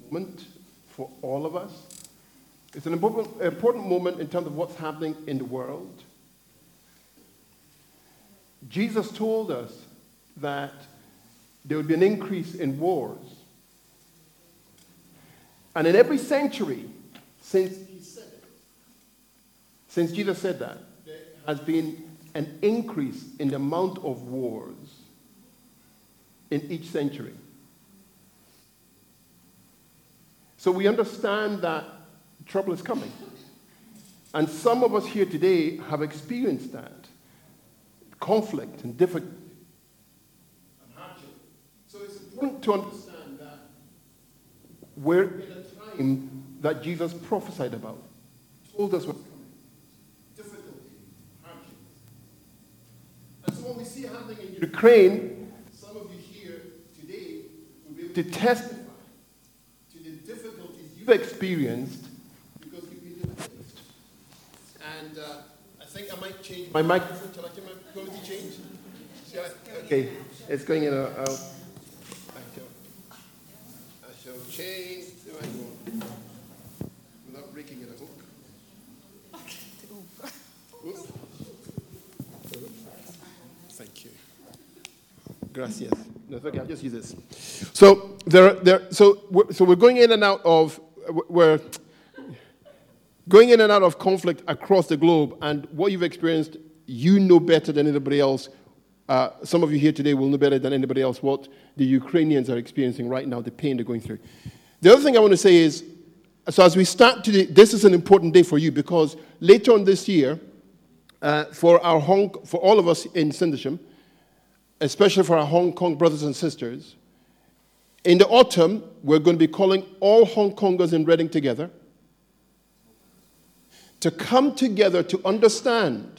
moment for all of us. It's an important moment in terms of what's happening in the world. Jesus told us that there would be an increase in wars. And in every century since Jesus said that, there has been an increase in the amount of wars in each century. So we understand that trouble is coming. And some of us here today have experienced that. Conflict and difficulty and hardship. So it's important to understand that we're in a time that Jesus prophesied about, told us what's coming. Difficulty, hardship. And so what we see happening in Ukraine, some of you here today will be able to testify to the difficulties you've experienced because you've been displaced. And I think I might change my microphone. Shall I get my quality change? Okay, it's going in. I shall change. There I go. Without breaking it, I hope. Oops. Thank you. Gracias. No, it's okay. I'll just use this. So we're going in and out of conflict across the globe, and what you've experienced, you know better than anybody else. Some of you here today will know better than anybody else what the Ukrainians are experiencing right now, the pain they're going through. The other thing I want to say is, so as we start today, this is an important day for you because later on this year, for all of us in Sindisham, especially for our Hong Kong brothers and sisters, in the autumn, we're going to be calling all Hong Kongers in Reading together to come together to understand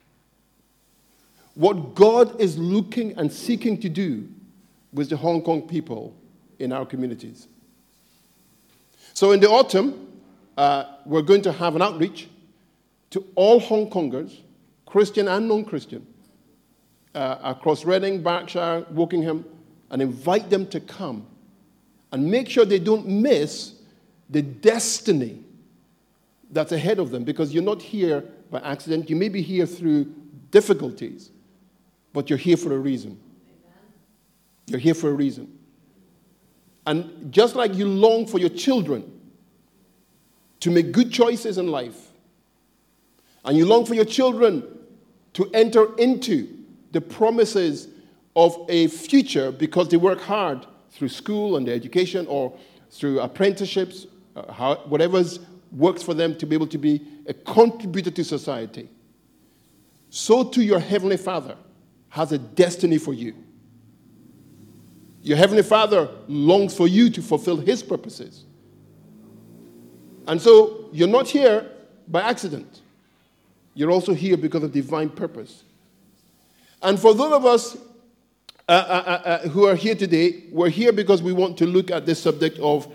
what God is looking and seeking to do with the Hong Kong people in our communities. So in the autumn, we're going to have an outreach to all Hong Kongers, Christian and non-Christian, across Reading, Berkshire, Wokingham, and invite them to come and make sure they don't miss the destiny that's ahead of them, because you're not here by accident. You may be here through difficulties, but you're here for a reason. You're here for a reason. And just like you long for your children to make good choices in life, and you long for your children to enter into the promises of a future because they work hard through school and their education or through apprenticeships, whatever works for them to be able to be a contributor to society, so too your Heavenly Father has a destiny for you. Your Heavenly Father longs for you to fulfill His purposes. And so you're not here by accident. You're also here because of divine purpose. And for those of us who are here today, we're here because we want to look at this subject of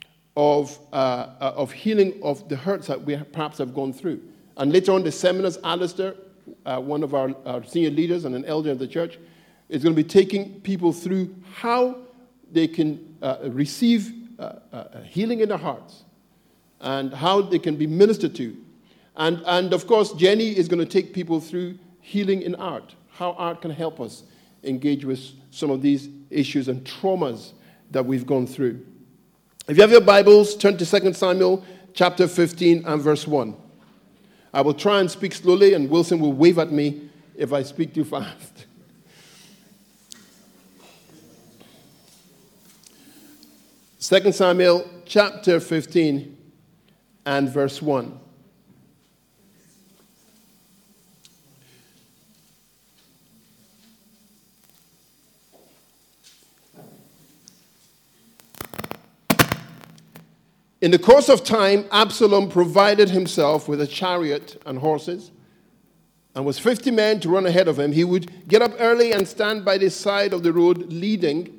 healing of the hurts that we perhaps have gone through. And later on, the seminars, Alistair, one of our senior leaders and an elder of the church, is going to be taking people through how they can receive healing in their hearts and how they can be ministered to. And of course, Jenny is going to take people through healing in art, how art can help us engage with some of these issues and traumas that we've gone through. If you have your Bibles, turn to 2 Samuel chapter 15 and verse 1. I will try and speak slowly, and Wilson will wave at me if I speak too fast. 2 Samuel chapter 15 and verse 1. In the course of time, Absalom provided himself with a chariot and horses, and with 50 men to run ahead of him. He would get up early and stand by the side of the road leading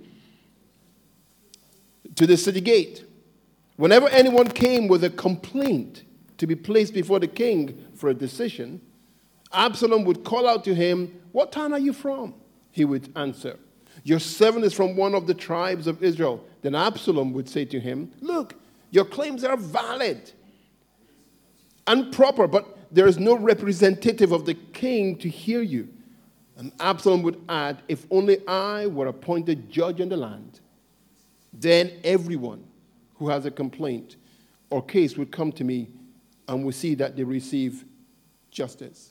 to the city gate. Whenever anyone came with a complaint to be placed before the king for a decision, Absalom would call out to him, "What town are you from?" He would answer, Your servant is from one of the tribes of Israel. Then Absalom would say to him, look, your claims are valid and proper, but there is no representative of the king to hear you. And Absalom would add, if only I were appointed judge in the land, then everyone who has a complaint or case would come to me and will see that they receive justice.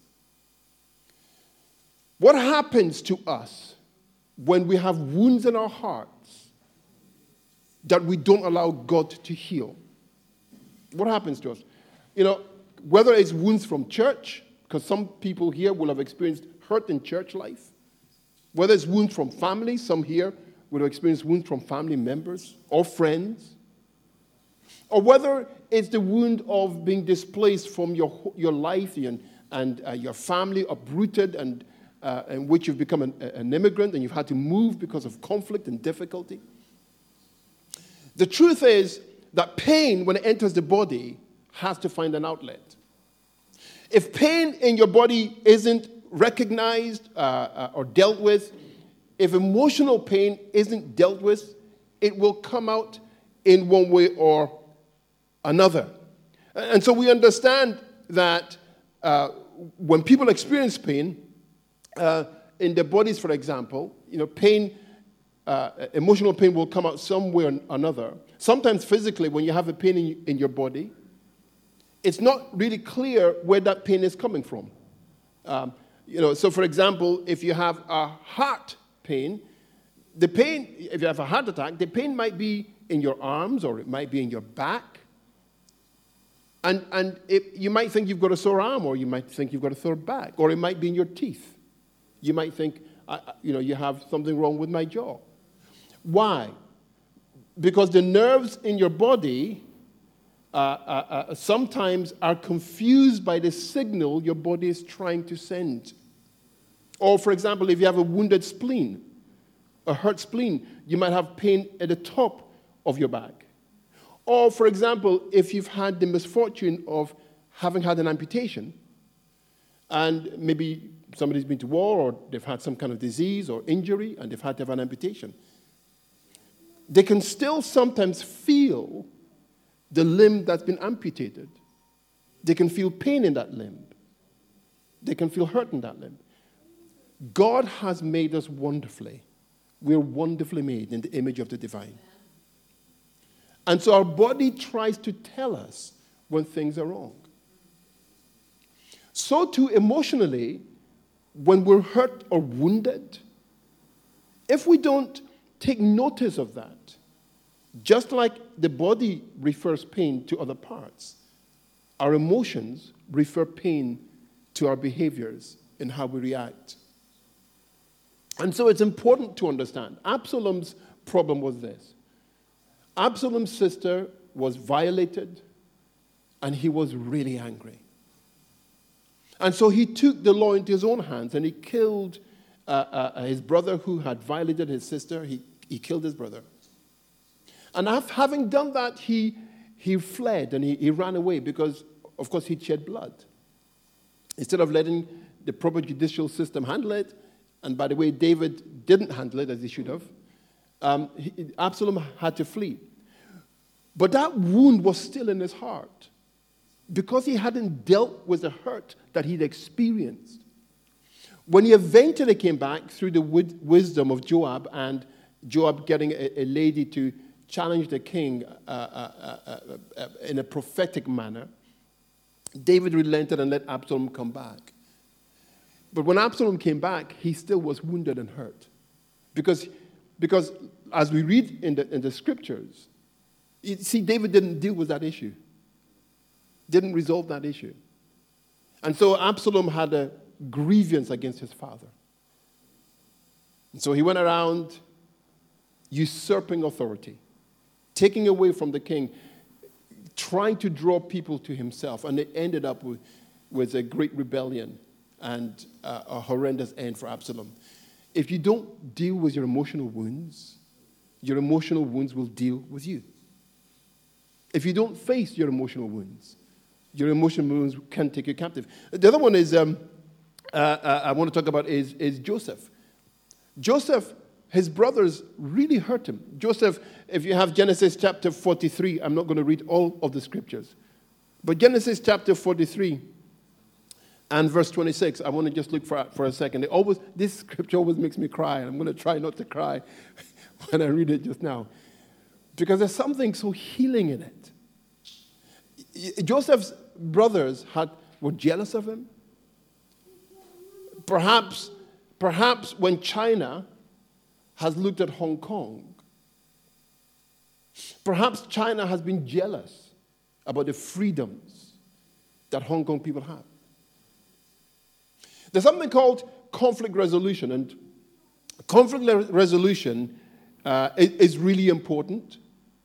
What happens to us when we have wounds in our hearts that we don't allow God to heal? What happens to us? You know, whether it's wounds from church, because some people here will have experienced hurt in church life, whether it's wounds from family, some here will have experienced wounds from family members or friends, or whether it's the wound of being displaced from your life and your family, uprooted, and in which you've become an immigrant and you've had to move because of conflict and difficulty. The truth is that pain, when it enters the body, has to find an outlet. If pain in your body isn't recognized or dealt with, if emotional pain isn't dealt with, it will come out in one way or another. And so we understand that when people experience pain, in their bodies, for example, pain, emotional pain will come out some way or another. Sometimes physically, when you have a pain in your body, it's not really clear where that pain is coming from. So for example, if you have a heart pain, if you have a heart attack, the pain might be in your arms or it might be in your back. And you might think you've got a sore arm, or you might think you've got a sore back, or it might be in your teeth. You might think, you have something wrong with my jaw. Why? Because the nerves in your body sometimes are confused by the signal your body is trying to send. Or, for example, if you have a wounded spleen, a hurt spleen, you might have pain at the top of your back. Or, for example, if you've had the misfortune of having had an amputation, and maybe somebody's been to war, or they've had some kind of disease or injury, and they've had to have an amputation, they can still sometimes feel the limb that's been amputated. They can feel pain in that limb. They can feel hurt in that limb. God has made us wonderfully. We're wonderfully made in the image of the divine. And so our body tries to tell us when things are wrong. So too emotionally, when we're hurt or wounded, if we don't take notice of that, just like the body refers pain to other parts, our emotions refer pain to our behaviors and how we react. And so it's important to understand. Absalom's problem was this. Absalom's sister was violated, and he was really angry. And so he took the law into his own hands, and he killed his brother who had violated his sister. He killed his brother. And having done that, he fled and he ran away because, of course, he'd shed blood. Instead of letting the proper judicial system handle it, and by the way, David didn't handle it as he should have, Absalom had to flee. But that wound was still in his heart because he hadn't dealt with the hurt that he'd experienced. When he eventually came back through the wisdom of Joab, and Joab getting a lady to challenge the king in a prophetic manner, David relented and let Absalom come back. But when Absalom came back, he still was wounded and hurt. Because as we read in the scriptures, you see, David didn't deal with that issue. Didn't resolve that issue. And so Absalom had a grievance against his father. And so he went around usurping authority, taking away from the king, trying to draw people to himself. And it ended up with a great rebellion and a horrendous end for Absalom. If you don't deal with your emotional wounds will deal with you. If you don't face your emotional wounds can take you captive. The other one is I want to talk about is Joseph. Joseph, his brothers really hurt him. Joseph, if you have Genesis chapter 43, I'm not going to read all of the scriptures. But Genesis chapter 43 and verse 26, I want to just look for a second. This scripture always makes me cry, and I'm going to try not to cry when I read it just now. Because there's something so healing in it. Joseph's brothers were jealous of him. Perhaps when China has looked at Hong Kong, perhaps China has been jealous about the freedoms that Hong Kong people have. There's something called conflict resolution, and conflict resolution is really important.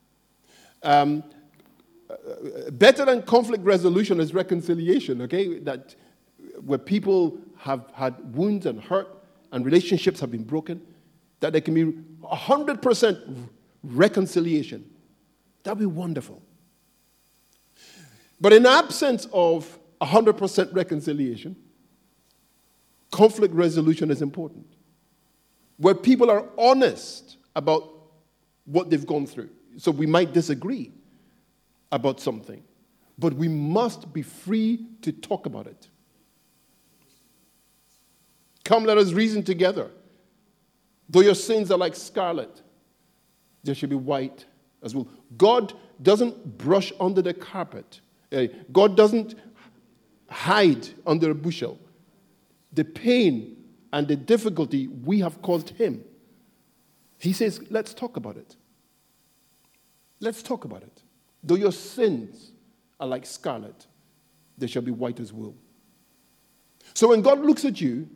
Better than conflict resolution is reconciliation, okay? That where people have had wounds and hurt and relationships have been broken, that there can be 100% reconciliation. That would be wonderful. But in absence of 100% reconciliation, conflict resolution is important. Where people are honest about what they've gone through. So we might disagree about something, but we must be free to talk about it. Come, let us reason together. Though your sins are like scarlet, they should be white as wool. God doesn't brush under the carpet. God doesn't hide under a bushel the pain and the difficulty we have caused him. He says, let's talk about it. Let's talk about it. Though your sins are like scarlet, they shall be white as wool. So when God looks at you,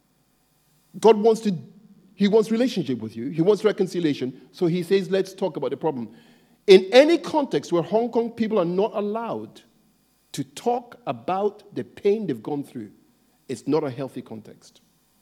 He wants relationship with you. He wants reconciliation. So he says, let's talk about the problem. In any context where Hong Kong people are not allowed to talk about the pain they've gone through, it's not a healthy context.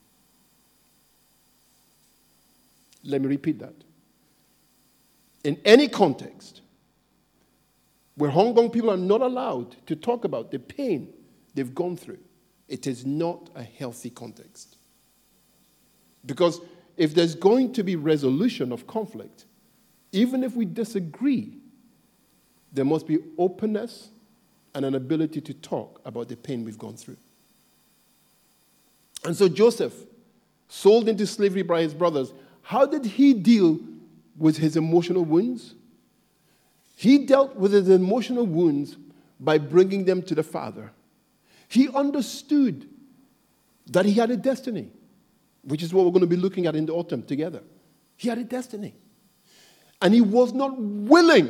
Let me repeat that. In any context where Hong Kong people are not allowed to talk about the pain they've gone through, it is not a healthy context. Because if there's going to be resolution of conflict, even if we disagree, there must be openness and an ability to talk about the pain we've gone through. And so Joseph, sold into slavery by his brothers, how did he deal with his emotional wounds? He dealt with his emotional wounds by bringing them to the Father. He understood that he had a destiny, which is what we're going to be looking at in the autumn together. He had a destiny. And he was not willing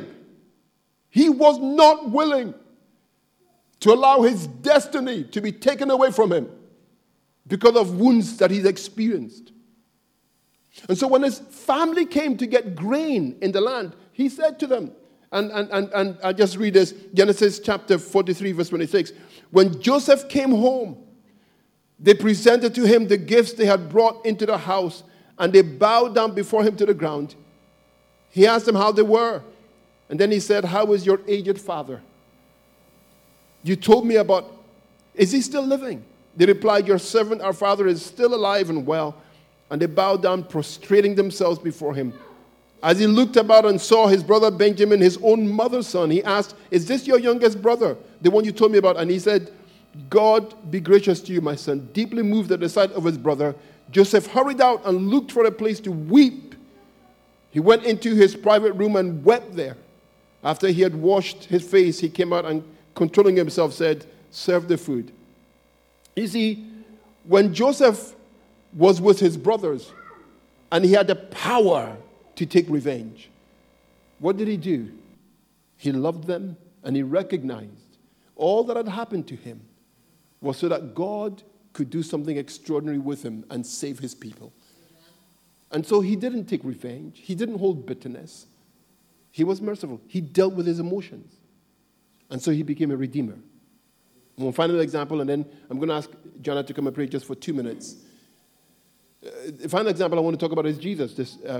to allow his destiny to be taken away from him because of wounds that he's experienced. And so when his family came to get grain in the land, he said to them, and I just read this, Genesis chapter 43, verse 26. When Joseph came home, they presented to him the gifts they had brought into the house, and they bowed down before him to the ground. He asked them how they were, and then he said, "How is your aged father? You told me about, is he still living?" They replied, "Your servant, our father, is still alive and well." And they bowed down, prostrating themselves before him. As he looked about and saw his brother Benjamin, his own mother's son, he asked, "Is this your youngest brother, the one you told me about?" And he said, "God be gracious to you, my son." Deeply moved at the sight of his brother, Joseph hurried out and looked for a place to weep. He went into his private room and wept there. After he had washed his face, he came out and, controlling himself, said, "Serve the food." You see, when Joseph was with his brothers and he had the power to take revenge, what did he do? He loved them, and he recognized all that had happened to him was so that God could do something extraordinary with him and save his people. And so he didn't take revenge. He didn't hold bitterness. He was merciful. He dealt with his emotions. And so he became a redeemer. One final example, and then I'm going to ask Jonah to come and pray just for 2 minutes. The final example I want to talk about is Jesus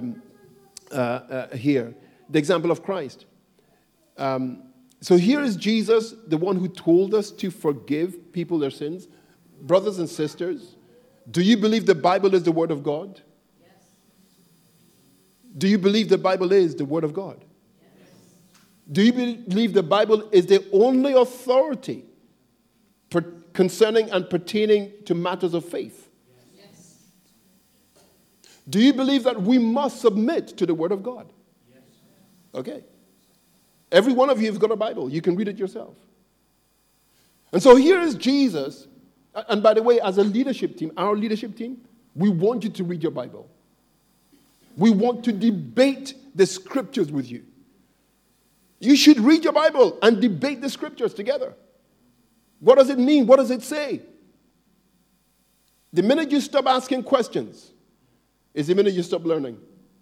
here. The example of Christ. So here is Jesus, the one who told us to forgive people their sins. Brothers and sisters, do you believe the Bible is the Word of God? Yes. Do you believe the Bible is the Word of God? Yes. Do you believe the Bible is the only authority concerning and pertaining to matters of faith? Yes. Do you believe that we must submit to the Word of God? Yes. Okay. Every one of you has got a Bible. You can read it yourself. And so here is Jesus. And by the way, as a leadership team, our leadership team, we want you to read your Bible. We want to debate the scriptures with you. You should read your Bible and debate the scriptures together. What does it mean? What does it say? The minute you stop asking questions is the minute you stop learning.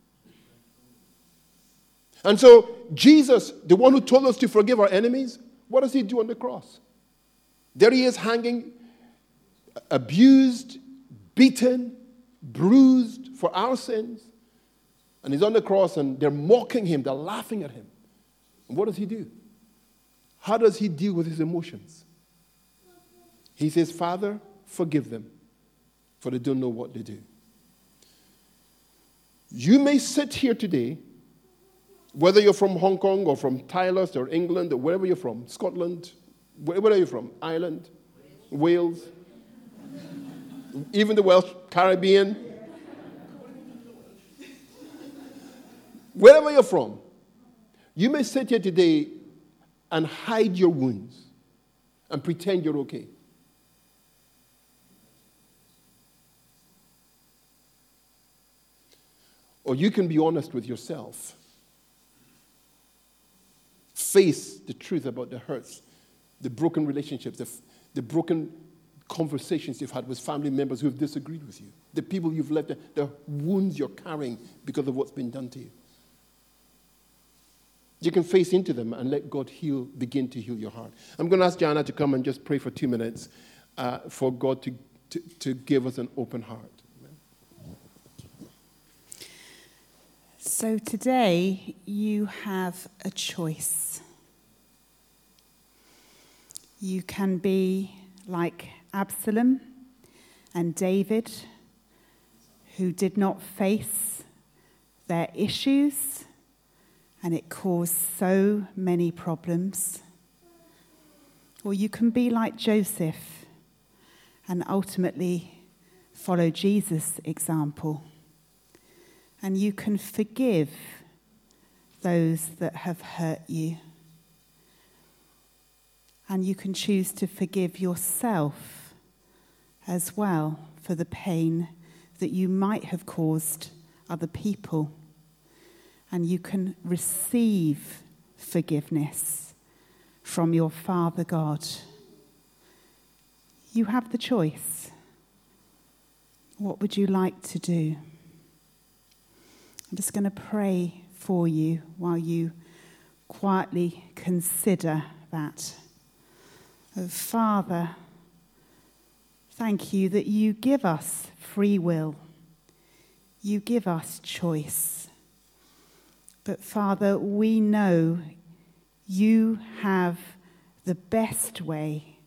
And so Jesus, the one who told us to forgive our enemies, what does he do on the cross? There he is hanging, abused, beaten, bruised for our sins. And he's on the cross and they're mocking him, they're laughing at him. And what does he do? How does he deal with his emotions? He says, Father, forgive them, for they don't know what they do. You may sit here today, whether you're from Hong Kong or from Thailand or England or wherever you're from, Scotland, wherever you're from, Ireland, Wales, even the Welsh, Caribbean, wherever you're from, you may sit here today and hide your wounds and pretend you're okay. Or you can be honest with yourself. Face the truth about the hurts, the broken relationships, the broken conversations you've had with family members who have disagreed with you, the people you've left, the wounds you're carrying because of what's been done to you. You can face into them and let God begin to heal your heart. I'm going to ask Jana to come and just pray for 2 minutes for God to give us an open heart. So today you have a choice. You can be like Absalom and David, who did not face their issues, and it caused so many problems. Or you can be like Joseph and ultimately follow Jesus' example. And you can forgive those that have hurt you. And you can choose to forgive yourself as well for the pain that you might have caused other people. And you can receive forgiveness from your Father God. You have the choice. What would you like to do? I'm just going to pray for you while you quietly consider that. Oh, Father, thank you that you give us free will. You give us choice. But Father, we know you have the best way.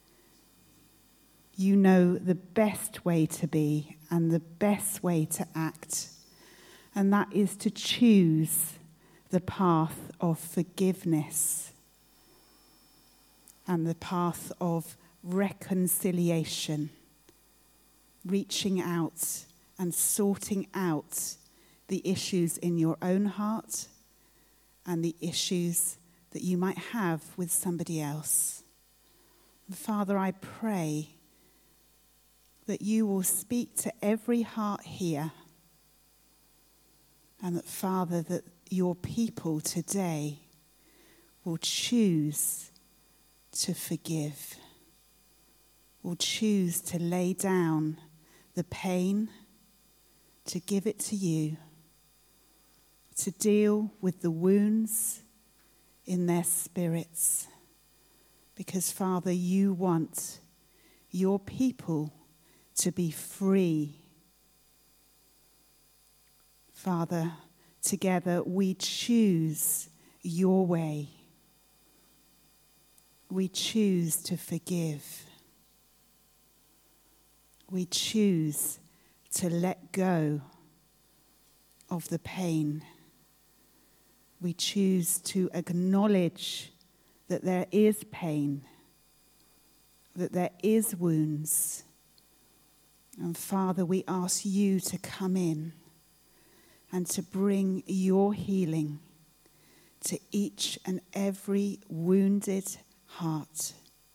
You know the best way to be and the best way to act. And that is to choose the path of forgiveness and the path of reconciliation, reaching out and sorting out the issues in your own heart and the issues that you might have with somebody else. And Father, I pray that you will speak to every heart here. And that, Father, that your people today will choose to forgive, will choose to lay down the pain, to give it to you, to deal with the wounds in their spirits. Because, Father, you want your people to be free. Father, together we choose your way. We choose to forgive. We choose to let go of the pain. We choose to acknowledge that there is pain, that there is wounds. And Father, we ask you to come in and to bring your healing to each and every wounded heart.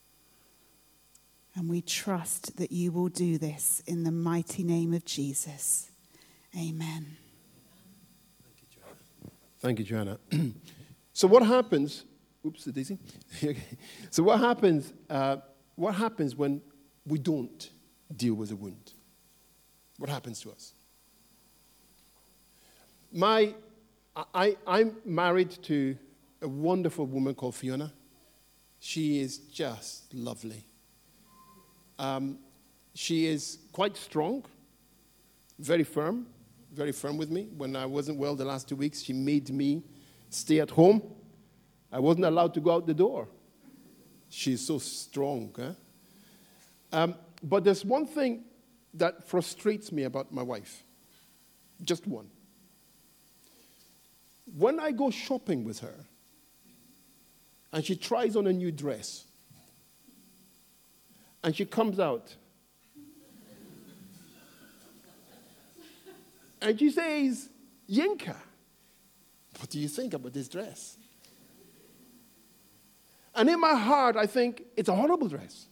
And we trust that you will do this in the mighty name of Jesus. Amen. Thank you, Joanna. So what happens? Oops, Daisy. So what happens? What happens when we don't deal with a wound? What happens to us? I'm married to a wonderful woman called Fiona. She is just lovely. She is quite strong, very firm with me. When I wasn't well the last 2 weeks, she made me stay at home. I wasn't allowed to go out the door. She's so strong. But there's one thing that frustrates me about my wife. Just one. When I go shopping with her, and she tries on a new dress, and she comes out, and she says, Yinka, what do you think about this dress? And in my heart, I think, it's a horrible dress.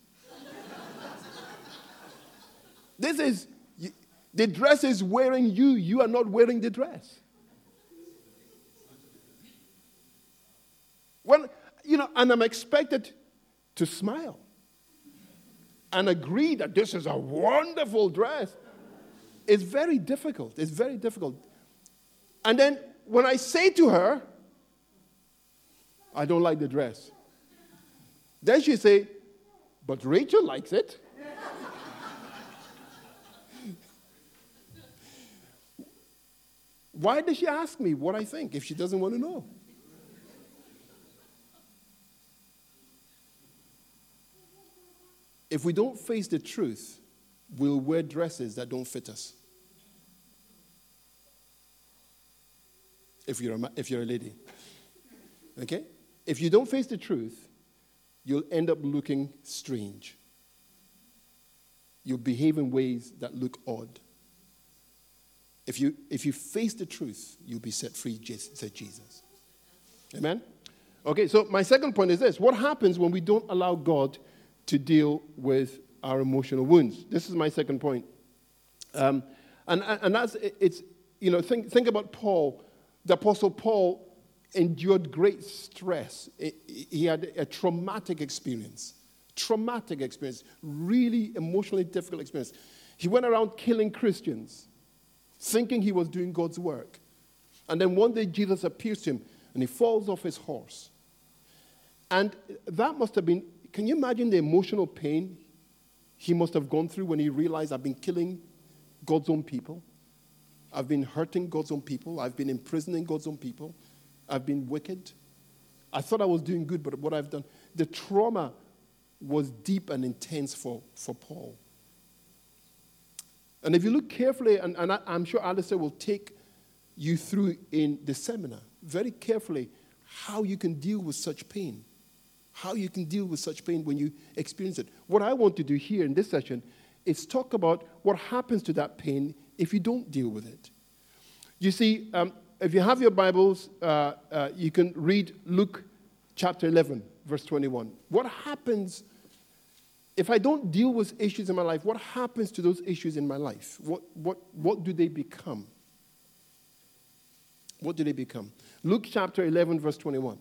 The dress is wearing you. You are not wearing the dress. Well, and I'm expected to smile and agree that this is a wonderful dress. It's very difficult. It's very difficult. And then when I say to her, I don't like the dress, then she say, but Rachel likes it. Why does she ask me what I think if she doesn't want to know? If we don't face the truth, we'll wear dresses that don't fit us. If you're a lady. Okay? If you don't face the truth, you'll end up looking strange. You'll behave in ways that look odd. If you face the truth, you'll be set free, said Jesus. Amen? Okay, so my second point is this. What happens when we don't allow God to deal with our emotional wounds? This is my second point. And that's, it's, think about Paul. The Apostle Paul endured great stress. He had a traumatic experience, really emotionally difficult experience. He went around killing Christians, thinking he was doing God's work. And then one day Jesus appears to him, and he falls off his horse. And that must have been, can you imagine the emotional pain he must have gone through when he realized, I've been killing God's own people. I've been hurting God's own people. I've been imprisoning God's own people. I've been wicked. I thought I was doing good, but what I've done, the trauma was deep and intense for Paul. And if you look carefully, and I'm sure Alistair will take you through in the seminar, very carefully, how you can deal with such pain. How you can deal with such pain when you experience it. What I want to do here in this session is talk about what happens to that pain if you don't deal with it. You see, if you have your Bibles, you can read Luke chapter 11, verse 21. What happens if I don't deal with issues in my life? What happens to those issues in my life? What do they become? What do they become? Luke chapter 11, verse 21.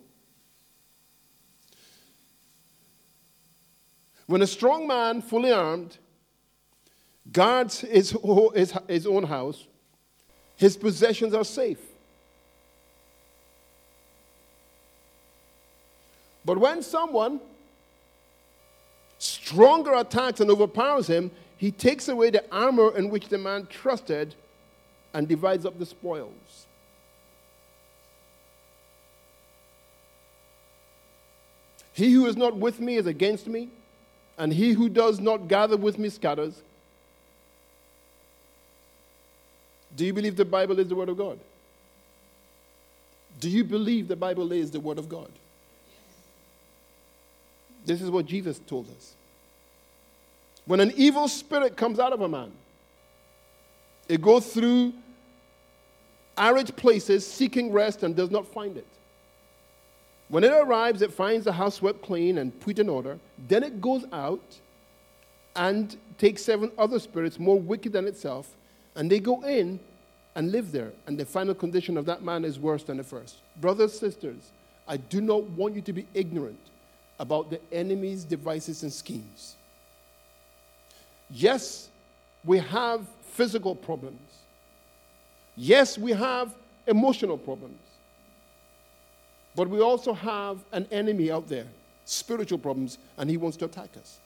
When a strong man, fully armed, guards his own house, his possessions are safe. But when someone stronger attacks and overpowers him, he takes away the armor in which the man trusted and divides up the spoils. He who is not with me is against me, and he who does not gather with me scatters. Do you believe the Bible is the Word of God? Do you believe the Bible is the Word of God? This is what Jesus told us. When an evil spirit comes out of a man, it goes through arid places seeking rest and does not find it. When it arrives, it finds the house swept clean and put in order. Then it goes out and takes 7 other spirits more wicked than itself, and they go in and live there. And the final condition of that man is worse than the first. Brothers, sisters, I do not want you to be ignorant about the enemy's devices and schemes. Yes, we have physical problems. Yes, we have emotional problems. But we also have an enemy out there, spiritual problems, and he wants to attack us.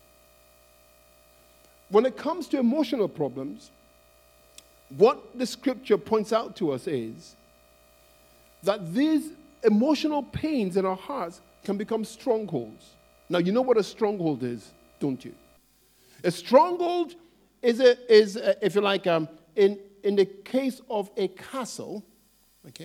When it comes to emotional problems, what the scripture points out to us is that these emotional pains in our hearts can become strongholds. Now, you know what a stronghold is, don't you? A stronghold is if you like, in the case of a castle, okay,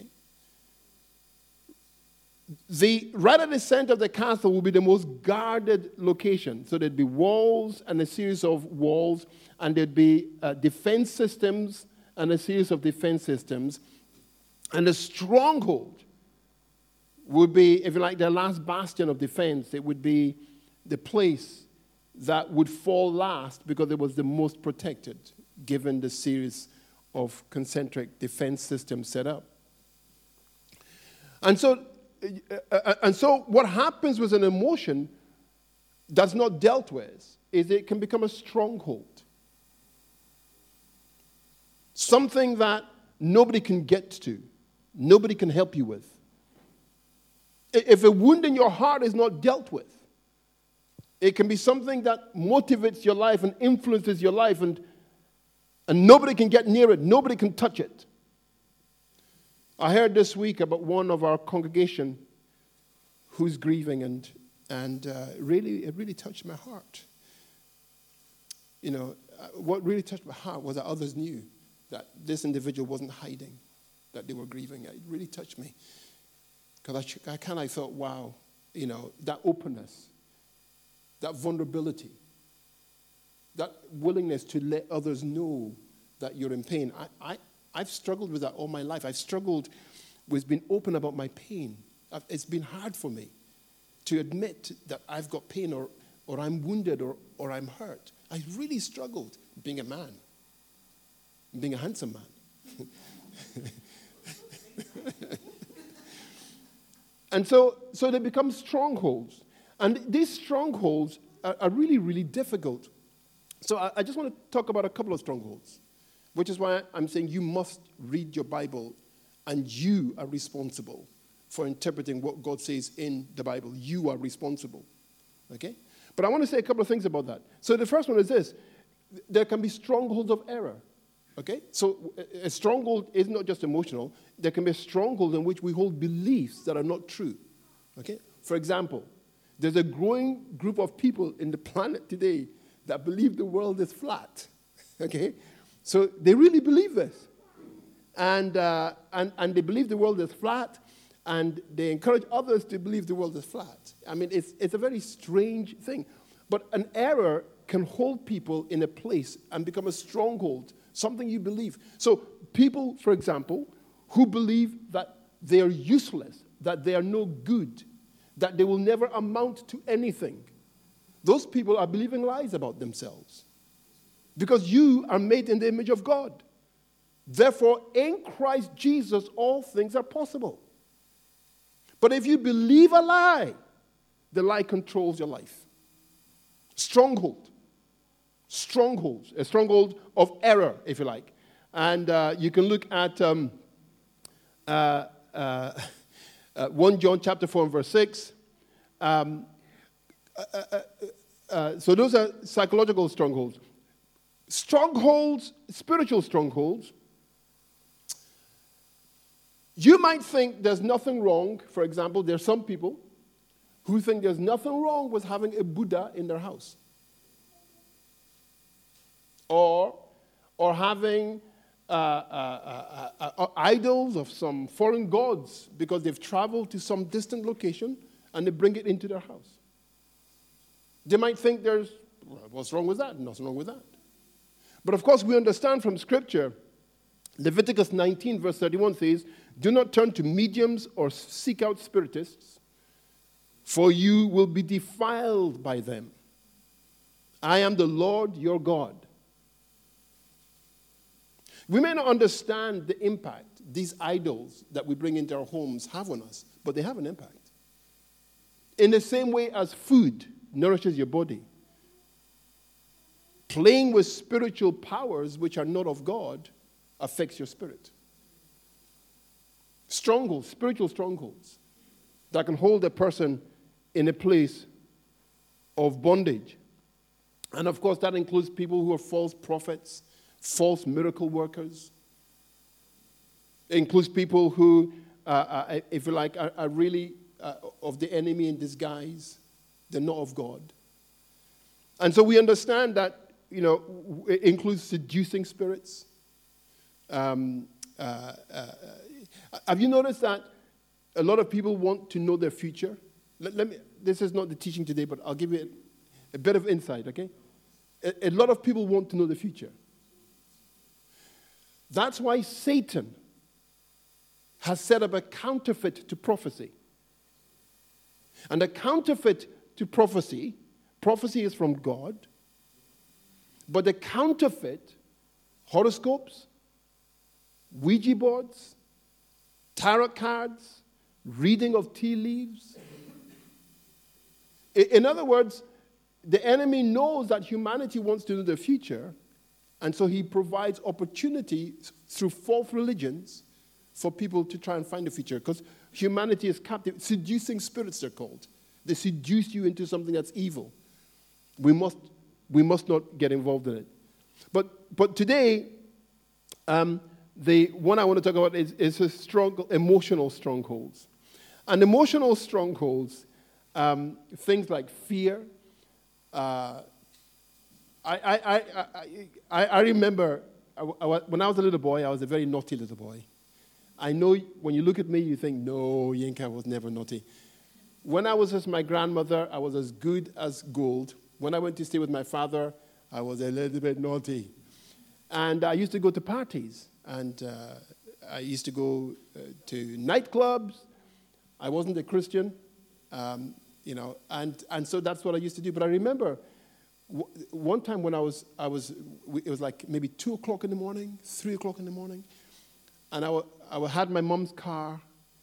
right at the center of the castle will be the most guarded location. So there'd be walls and a series of walls, and there'd be defense systems and a series of defense systems. And the stronghold would be, if you like, the last bastion of defense. It would be the place that would fall last because it was the most protected, given the series of concentric defense systems set up. And so what happens with an emotion that's not dealt with is it can become a stronghold. Something that nobody can get to, nobody can help you with. If a wound in your heart is not dealt with, it can be something that motivates your life and influences your life, and nobody can get near it, nobody can touch it. I heard this week about one of our congregation who's grieving, and it really touched my heart. You know, what really touched my heart was that others knew that this individual wasn't hiding, that they were grieving. It really touched me. Because I kind of thought, wow, you know, that openness, that vulnerability, that willingness to let others know that you're in pain. I've struggled with that all my life. I've struggled with being open about my pain. It's been hard for me to admit that I've got pain or I'm wounded or I'm hurt. I really struggled being a man, being a handsome man. And so they become strongholds. And these strongholds are really, really difficult. So I just want to talk about a couple of strongholds, which is why I'm saying you must read your Bible, and you are responsible for interpreting what God says in the Bible. You are responsible. Okay? But I want to say a couple of things about that. So the first one is this. There can be strongholds of error. Okay? So a stronghold is not just emotional. There can be a stronghold in which we hold beliefs that are not true. Okay? For example, there's a growing group of people in the planet today that believe the world is flat. Okay? So they really believe this. And they believe the world is flat, and they encourage others to believe the world is flat. I mean, it's a very strange thing. But an error can hold people in a place and become a stronghold, something you believe. So people, for example, who believe that they are useless, that they are no good, that they will never amount to anything, those people are believing lies about themselves. Because you are made in the image of God. Therefore, in Christ Jesus, all things are possible. But if you believe a lie, the lie controls your life. Stronghold. Strongholds. A stronghold of error, if you like. And you can look at 1 John chapter 4 and verse 6. So those are psychological strongholds. Strongholds, spiritual strongholds. You might think there's nothing wrong. For example, there are some people who think there's nothing wrong with having a Buddha in their house. Or having idols of some foreign gods because they've traveled to some distant location and they bring it into their house. They might think what's wrong with that? Nothing wrong with that. But of course, we understand from Scripture, Leviticus 19, verse 31 says, do not turn to mediums or seek out spiritists, for you will be defiled by them. I am the Lord your God. We may not understand the impact these idols that we bring into our homes have on us, but they have an impact. In the same way as food nourishes your body, playing with spiritual powers which are not of God affects your spirit. Strongholds, spiritual strongholds that can hold a person in a place of bondage. And of course, that includes people who are false prophets, false miracle workers. It includes people who, if you like, are really of the enemy in disguise. They're not of God. And so we understand that, it includes seducing spirits. Have you noticed that a lot of people want to know their future? This is not the teaching today, but I'll give you a bit of insight, okay? A lot of people want to know the future. That's why Satan has set up a counterfeit to prophecy. And a counterfeit to prophecy is from God, but the counterfeit, horoscopes, Ouija boards, tarot cards, reading of tea leaves. In other words, the enemy knows that humanity wants to know the future, and so he provides opportunities through false religions for people to try and find the future, because humanity is captive. Seducing spirits, they're called. They seduce you into something that's evil. We must not get involved in it. But today, the one I want to talk about is a emotional strongholds. And emotional strongholds, things like fear. I remember when I was a little boy, I was a very naughty little boy. I know when you look at me, you think, no, Yinka was never naughty. When I was with my grandmother, I was as good as gold. When I went to stay with my father, I was a little bit naughty. And I used to go to parties. And I used to go to nightclubs. I wasn't a Christian, and so that's what I used to do. But I remember one time when it was like maybe 2 o'clock in the morning, 3 o'clock in the morning, and I had my mom's car.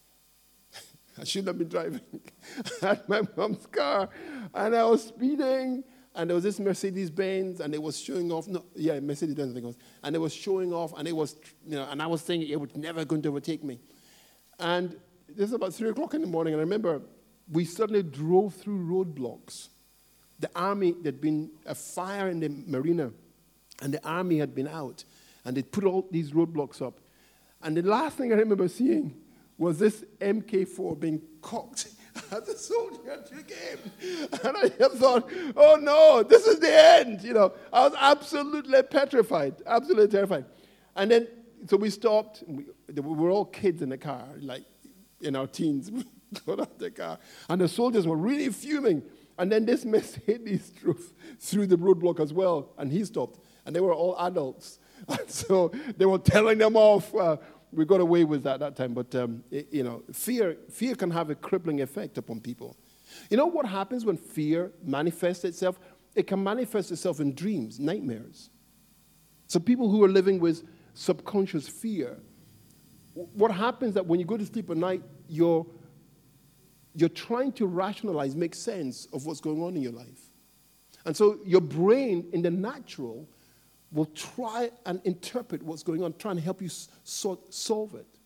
I shouldn't have been driving. I had my mom's car, and I was speeding, and there was this Mercedes-Benz, and it was showing off. Mercedes-Benz, I think it was. And it was showing off, and it was, and I was thinking it was never going to overtake me. And this is about 3 o'clock in the morning, and I remember we suddenly drove through roadblocks. The army, there'd been a fire in the marina, and the army had been out, and they put all these roadblocks up. And the last thing I remember seeing was this MK4 being cocked at the soldier game. And I just thought, oh no, this is the end. I was absolutely petrified, absolutely terrified. And then, so we stopped. We were all kids in the car, like in our teens. We got out of the car. And the soldiers were really fuming. And then this Mercedes drove through the roadblock as well, and he stopped. And they were all adults. And so they were telling them off. We got away with that time. But, fear can have a crippling effect upon people. You know what happens when fear manifests itself? It can manifest itself in dreams, nightmares. So people who are living with subconscious fear, what happens is that when you go to sleep at night, you're trying to rationalize, make sense of what's going on in your life. And so your brain, in the natural, will try and interpret what's going on, try and help you solve it.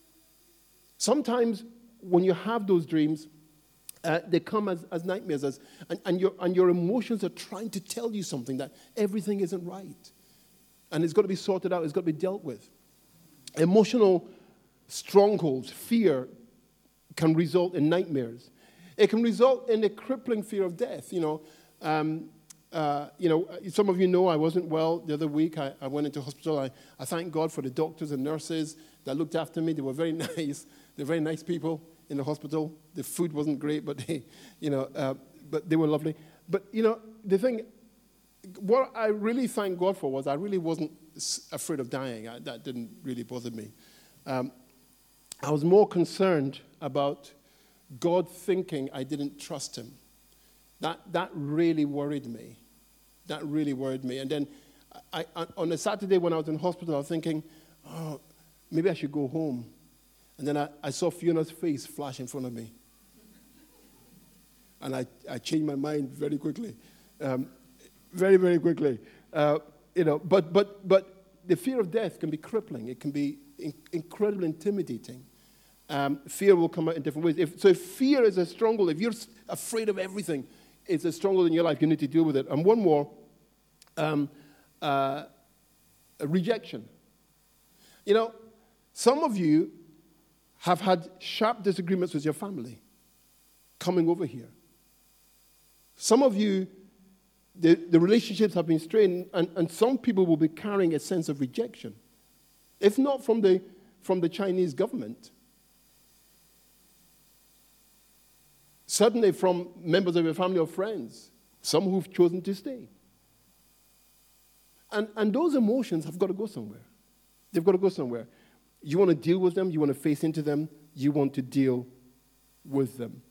Sometimes when you have those dreams, they come as nightmares, and your emotions are trying to tell you something, that everything isn't right. And it's got to be sorted out, it's got to be dealt with. Emotional strongholds, fear, can result in nightmares. It can result in a crippling fear of death. Some of you know I wasn't well the other week. I went into hospital. I thank God for the doctors and nurses that looked after me. They were very nice. They're very nice people in the hospital. The food wasn't great, but but they were lovely. But, the thing, what I really thank God for was I really wasn't afraid of dying. That didn't really bother me. I was more concerned about God thinking I didn't trust him. That really worried me. That really worried me. And then on a Saturday when I was in hospital, I was thinking, oh, maybe I should go home. And then I saw Fiona's face flash in front of me. And I changed my mind very quickly. Very, very quickly. But the fear of death can be crippling. It can be incredibly intimidating. Fear will come out in different ways. If fear is a stronghold, if you're afraid of everything, it's a stronghold in your life, you need to deal with it. And one more, rejection. Some of you have had sharp disagreements with your family coming over here. Some of you, the relationships have been strained, and some people will be carrying a sense of rejection, if not from the Chinese government. Certainly from members of your family or friends, some who've chosen to stay. And those emotions have got to go somewhere. They've got to go somewhere. You want to deal with them, you want to face into them, you want to deal with them.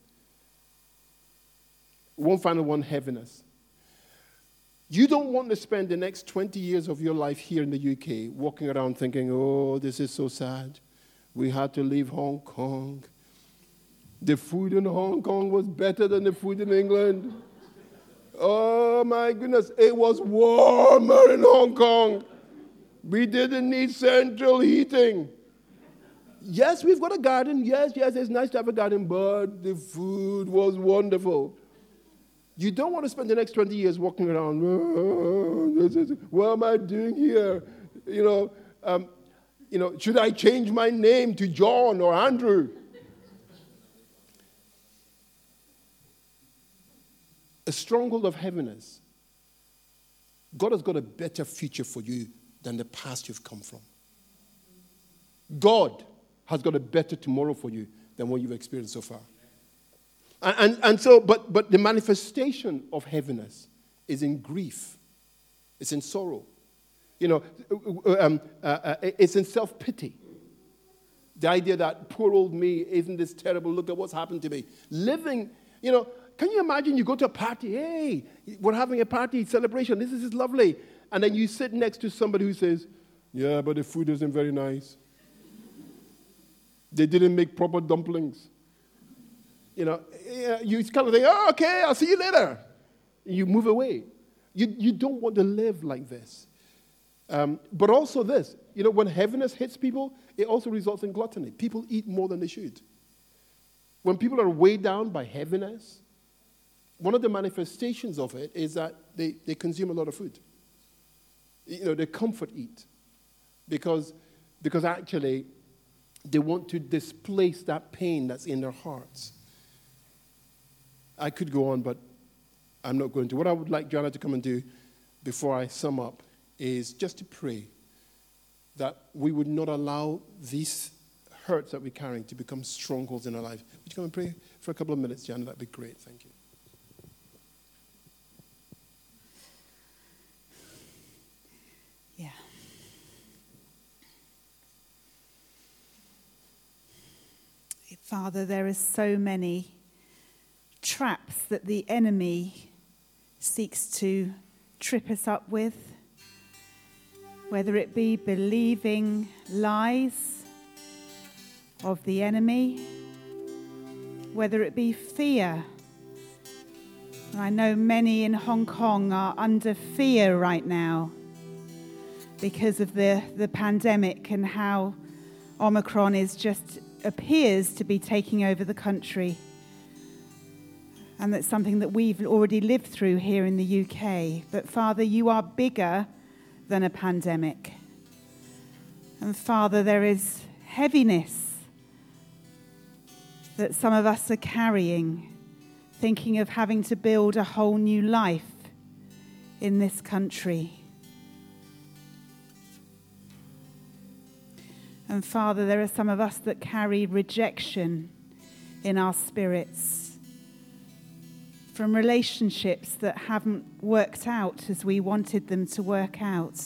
One final one, heaviness. You don't want to spend the next 20 years of your life here in the UK walking around thinking, oh, this is so sad. We had to leave Hong Kong. The food in Hong Kong was better than the food in England. Oh, my goodness. It was warmer in Hong Kong. We didn't need central heating. Yes, we've got a garden. Yes, it's nice to have a garden, but the food was wonderful. You don't want to spend the next 20 years walking around, what am I doing here? Should I change my name to John or Andrew? A stronghold of heaviness. God has got a better future for you than the past you've come from. God has got a better tomorrow for you than what you've experienced so far. But the manifestation of heaviness is in grief. It's in sorrow. It's in self-pity. The idea that poor old me, isn't this terrible? Look at what's happened to me. Living, can you imagine you go to a party? Hey, we're having a party, celebration. This is lovely. And then you sit next to somebody who says, yeah, but the food isn't very nice. They didn't make proper dumplings. You kind of think, oh, okay, I'll see you later. You move away. You don't want to live like this. But also this, when heaviness hits people, it also results in gluttony. People eat more than they should. When people are weighed down by heaviness, one of the manifestations of it is that they consume a lot of food. They comfort eat. Because actually, they want to displace that pain that's in their hearts. I could go on, but I'm not going to. What I would like Joanna to come and do before I sum up is just to pray that we would not allow these hurts that we're carrying to become strongholds in our life. Would you come and pray for a couple of minutes, Joanna? That'd be great. Thank you. Yeah. Father, there are so many traps that the enemy seeks to trip us up with, whether it be believing lies of the enemy, whether it be fear. I know many in Hong Kong are under fear right now because of the pandemic and how Omicron appears to be taking over the country. And that's something that we've already lived through here in the UK. But Father, you are bigger than a pandemic. And Father, there is heaviness that some of us are carrying, thinking of having to build a whole new life in this country. And Father, there are some of us that carry rejection in our spirits from relationships that haven't worked out as we wanted them to work out.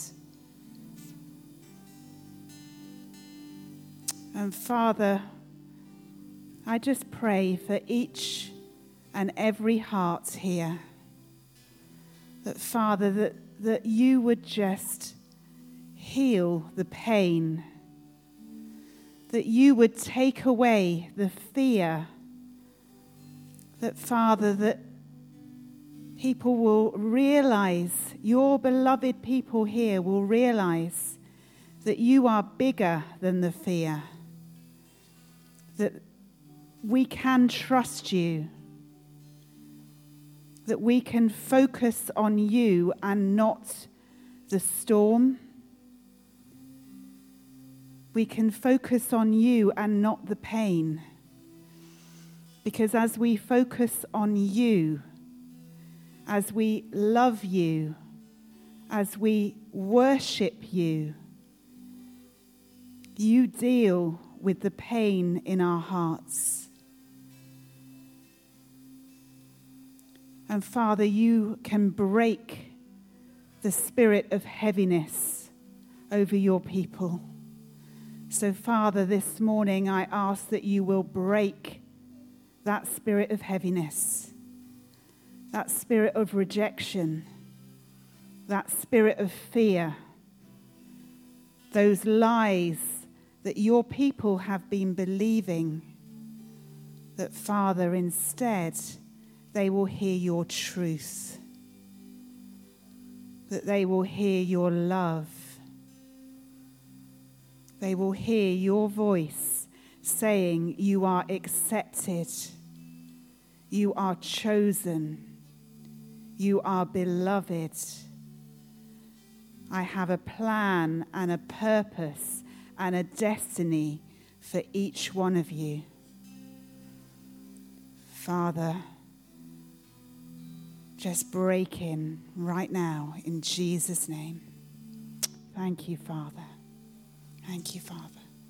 And Father, I just pray for each and every heart here that, Father, that you would just heal the pain, that you would take away the fear, that, Father, that people will realize, your beloved people here will realize that you are bigger than the fear, that we can trust you, that we can focus on you and not the storm. We can focus on you and not the pain. Because as we focus on you, as we love you, as we worship you, you deal with the pain in our hearts. And Father, you can break the spirit of heaviness over your people. So, Father, this morning I ask that you will break that spirit of heaviness, that spirit of rejection, that spirit of fear, those lies that your people have been believing, that, Father, instead they will hear your truth, that they will hear your love. They will hear your voice saying, you are accepted, you are chosen, you are beloved. I have a plan and a purpose and a destiny for each one of you. Father, just break in right now in Jesus' name. Thank you, Father. Thank you, Father.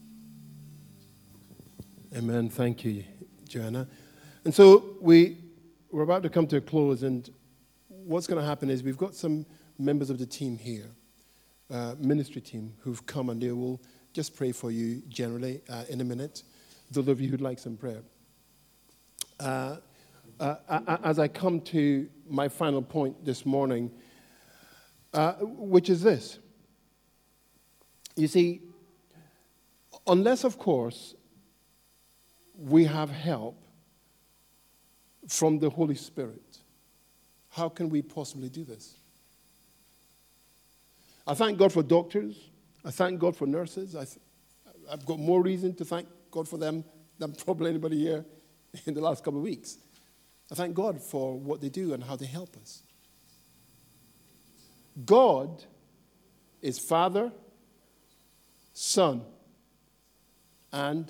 Amen. Thank you, Joanna. And so we're about to come to a close, and what's going to happen is we've got some members of the team here, ministry team, who've come, and they will just pray for you generally in a minute, those of you who'd like some prayer. As I come to my final point this morning, which is this. You see, unless, of course, we have help from the Holy Spirit, how can we possibly do this? I thank God for doctors. I thank God for nurses. I've got more reason to thank God for them than probably anybody here in the last couple of weeks. I thank God for what they do and how they help us. God is Father, Son, and...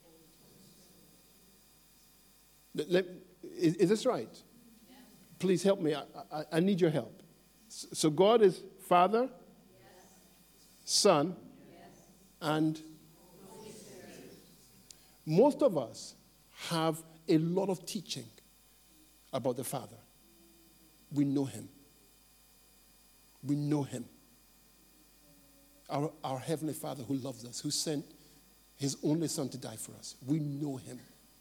Is this right? Yeah. Please help me. I need your help. So God is Father, yes. Son, yes. And Holy Spirit. Most of us have a lot of teaching about the Father. We know him. We know him. Our Heavenly Father who loves us, who sent his only Son to die for us. We know him.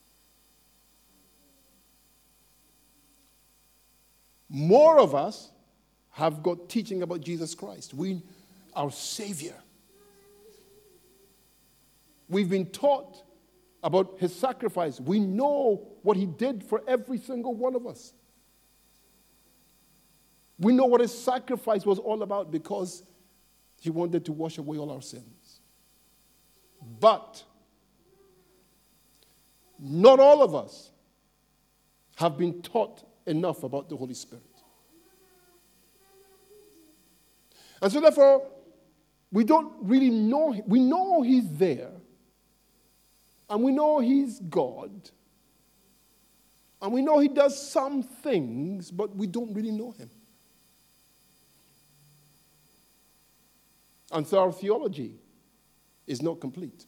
More of us have got teaching about Jesus Christ, our Savior. We've been taught about his sacrifice. We know what he did for every single one of us. We know what his sacrifice was all about because he wanted to wash away all our sins. But not all of us have been taught enough about the Holy Spirit. And so therefore, we don't really know him. We know he's there. And we know he's God. And we know he does some things, but we don't really know him. And so our theology is not complete.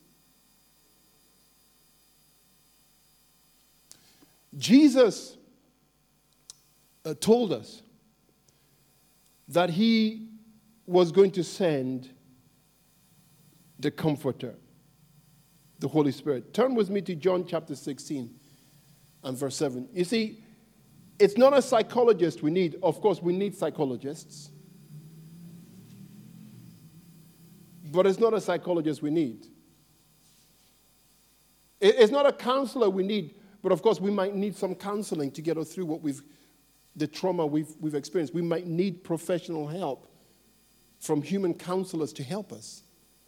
Jesus told us that he was going to send the Comforter, the Holy Spirit. Turn with me to John chapter 16 and verse 7. You see, it's not a psychologist we need. Of course, we need psychologists. But it's not a psychologist we need. It's not a counselor we need. But of course, we might need some counseling to get us through the trauma we've experienced. We might need professional help from human counselors to help us.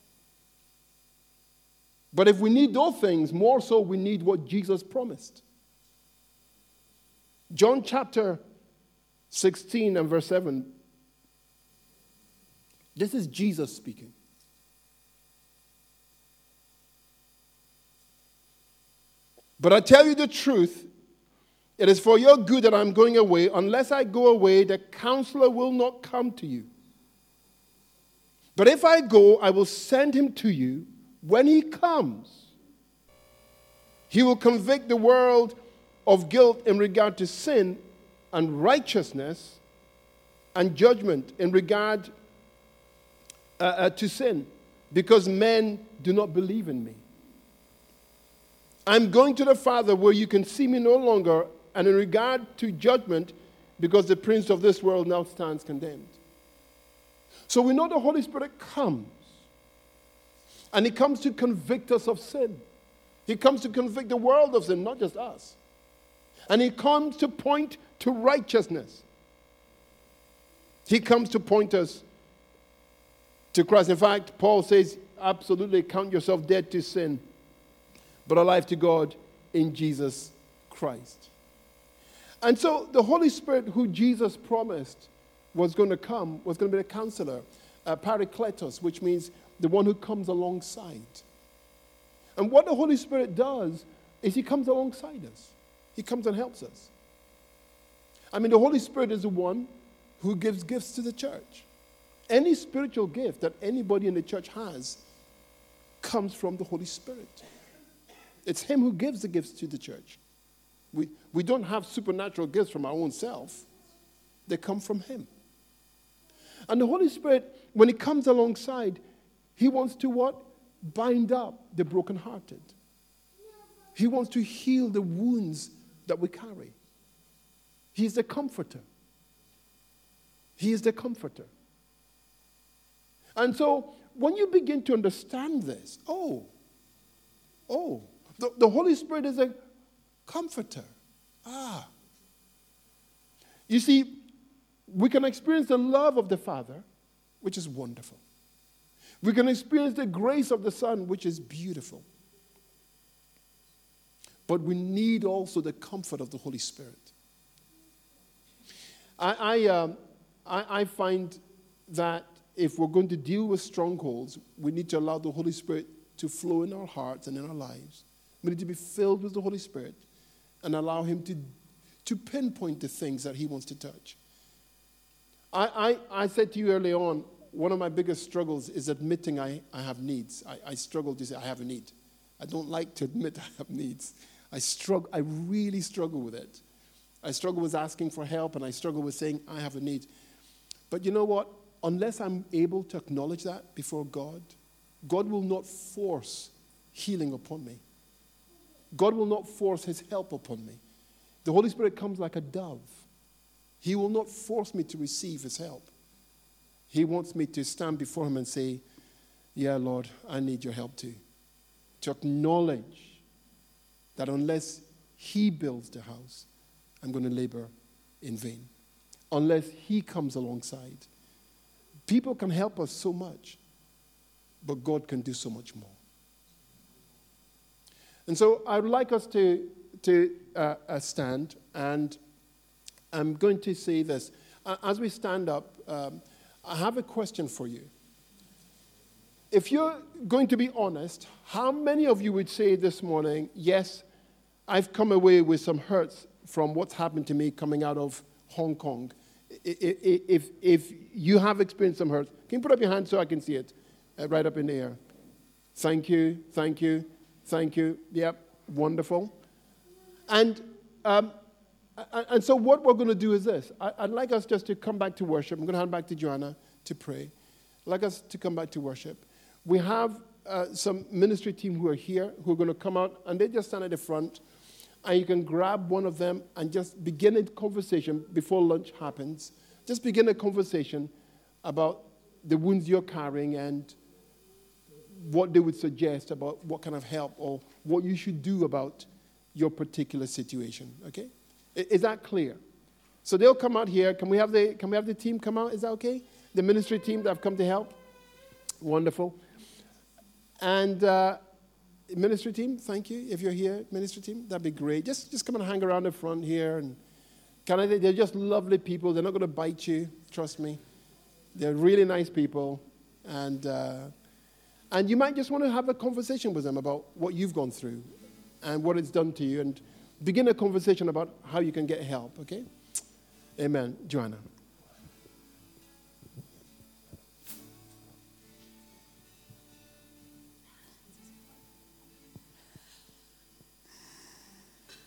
But if we need those things, more so we need what Jesus promised. John chapter 16 and verse 7. This is Jesus speaking. But I tell you the truth, it is for your good that I'm going away. Unless I go away, the counselor will not come to you. But if I go, I will send him to you. When he comes, he will convict the world of guilt in regard to sin and righteousness and judgment in regard to sin, because men do not believe in me. I'm going to the Father where you can see me no longer, and in regard to judgment, because the prince of this world now stands condemned. So we know the Holy Spirit comes, and he comes to convict us of sin. He comes to convict the world of sin, not just us. And he comes to point to righteousness. He comes to point us to Christ. In fact, Paul says, absolutely count yourself dead to sin, but alive to God in Jesus Christ. And so the Holy Spirit, who Jesus promised was going to come, was going to be a counselor, parakletos, which means the one who comes alongside. And what the Holy Spirit does is he comes alongside us. He comes and helps us. I mean, the Holy Spirit is the one who gives gifts to the church. Any spiritual gift that anybody in the church has comes from the Holy Spirit. It's him who gives the gifts to the church. We don't have supernatural gifts from our own self. They come from him. And the Holy Spirit, when he comes alongside, he wants to what? Bind up the brokenhearted. He wants to heal the wounds that we carry. He's the comforter. He is the comforter. And so, when you begin to understand this, the Holy Spirit is a comforter. You see, we can experience the love of the Father, which is wonderful. We can experience the grace of the Son, which is beautiful. But we need also the comfort of the Holy Spirit. I find that if we're going to deal with strongholds, we need to allow the Holy Spirit to flow in our hearts and in our lives. We need to be filled with the Holy Spirit and allow him to pinpoint the things that he wants to touch. I said to you early on, one of my biggest struggles is admitting I have needs. I struggle to say I have a need. I don't like to admit I have needs. I really struggle with it. I struggle with asking for help, and I struggle with saying I have a need. But you know what? Unless I'm able to acknowledge that before God, God will not force healing upon me. God will not force his help upon me. The Holy Spirit comes like a dove. He will not force me to receive his help. He wants me to stand before him and say, yeah, Lord, I need your help too. To acknowledge that unless he builds the house, I'm going to labor in vain. Unless he comes alongside. People can help us so much, but God can do so much more. And so I would like us to stand, and I'm going to say this. As we stand up, I have a question for you. If you're going to be honest, how many of you would say this morning, yes, I've come away with some hurts from what's happened to me coming out of Hong Kong? If you have experienced some hurt, can you put up your hand so I can see it? right up in the air. Thank you, thank you, thank you. Yep, wonderful. And so what we're going to do is this. I'd like us just to come back to worship. I'm going to hand back to Joanna to pray. I'd like us to come back to worship. We have some ministry team who are here who are going to come out, and they just stand at the front, and you can grab one of them and just begin a conversation before lunch happens. Just begin a conversation about the wounds you're carrying and what they would suggest about what kind of help or what you should do about your particular situation. Okay? Is that clear? So they'll come out here. Can we have the team come out? Is that okay? The ministry team that have come to help. Wonderful. And ministry team, thank you. If you're here, ministry team, that'd be great. Just come and hang around the front here. And they're just lovely people. They're not going to bite you. Trust me. They're really nice people. And you might just want to have a conversation with them about what you've gone through and what it's done to you. And begin a conversation about how you can get help, okay? Amen. Joanna.